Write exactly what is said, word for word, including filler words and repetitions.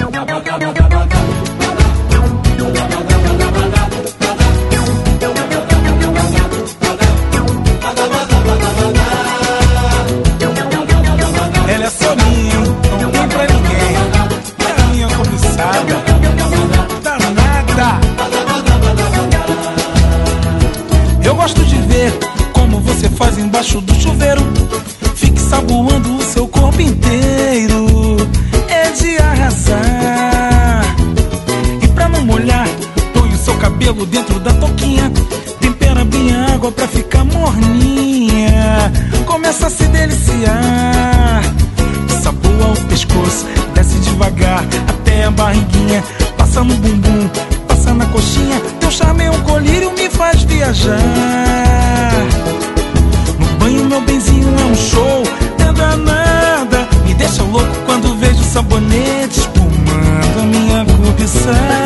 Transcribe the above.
Ela é só minha, não tem pra ninguém. É a minha cobiçada danada. Eu gosto de ver como você faz embaixo do chuveiro. Fique saboando o seu corpo inteiro. É de arrasar. E pra não molhar, põe o seu cabelo dentro da touquinha. Tempera bem a água pra ficar morninha. Começa a se deliciar. Saboa o pescoço, desce devagar até a barriguinha. Passa no bumbum, passa na coxinha. Teu charme é um colírio, me faz viajar. No banho, meu benzinho, é um show. É danada, me deixa louco quando vejo sabonete espumando a minha cobiçada.